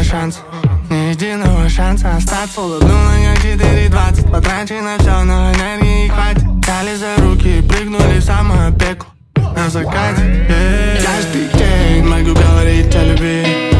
шанса, ни единого шанса остаться. Улыбнула я 4:20, потрачи на все, но энергии хватит. Взяли за руки и прыгнули в самое пекло на закате. Каждый день могу говорить о любви.